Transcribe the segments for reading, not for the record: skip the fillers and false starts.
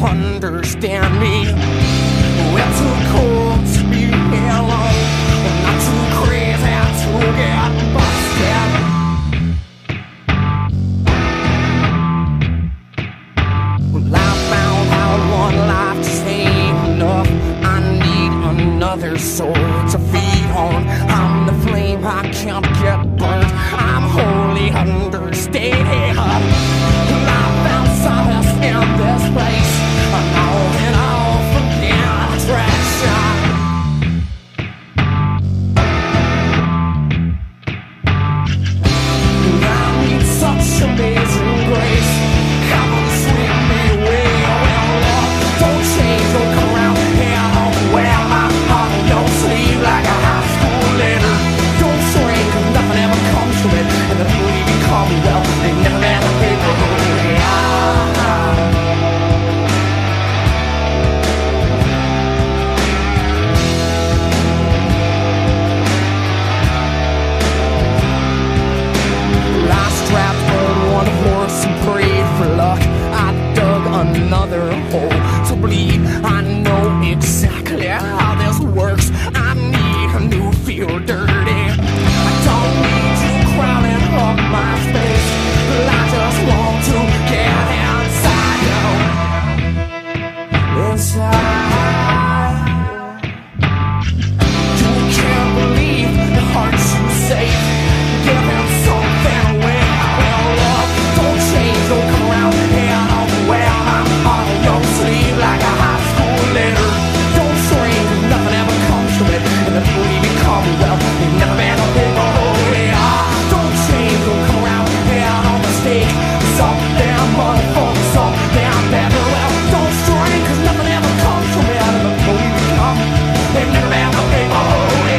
understand me. We're too cool to be here alone, not too crazy to get busted. Well, I found out one life just ain't enough. I need another soul to feed on. I'm the flame, I can't get burnt. I'm wholly understated. I found solace in this place. I know that I'll forget attraction. I need such amazing grace. Come on, sweep me away. Well, Lord, don't change, don't come around here. Don't wear my heart, don't sleep like a high school letter. Don't shrink, nothing ever comes from it. And the people you call me, well, they never met a paper. Another hole to bleed. I know exactly how this works. I need a new feel dirty. I don't need you crowding up my space. I just want to get inside you. Inside. You can't believe the hearts you save. Give him something away. Well, love, don't change, don't come around here. Don't sleep like a high school letter. Don't shrink, nothing ever comes from it. And the people you call me, well, they never been a big hole. Don't change, don't come around here on mistake. Some damn motherfucker, some damn better. Well, don't shrink, cause nothing ever comes from it. And the people you call me, they never been a big hole.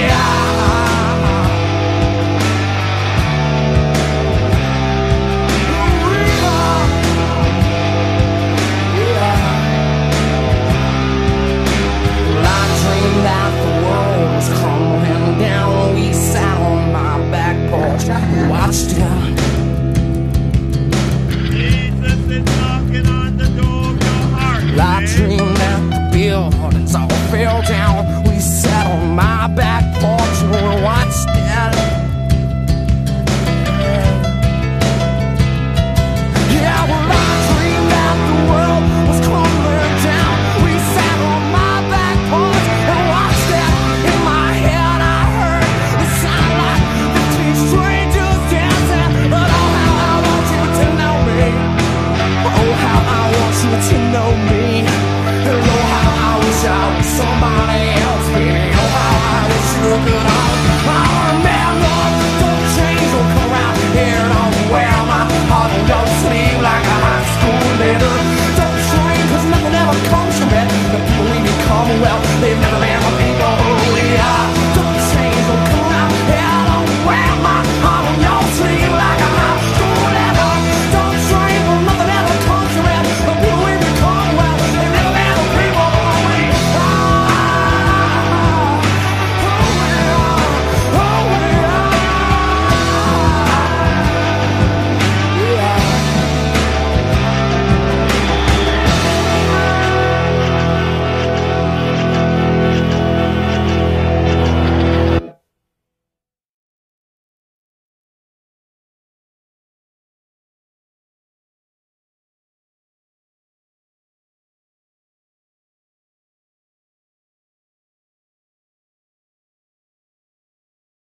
Watched it. Jesus is knocking on the door of your heart. I dreamed that the buildings all fell down. We sat on my back porch and we watched it. Yeah, well, I dreamed that the world was crumbling down. We sat on my back porch and watched it. In my head I heard the sound like 15 strangers dancing. But oh, how I want you to know me. Oh, how I want you to know me. And oh, how I wish I was somebody else, baby. Oh, how I wish you could all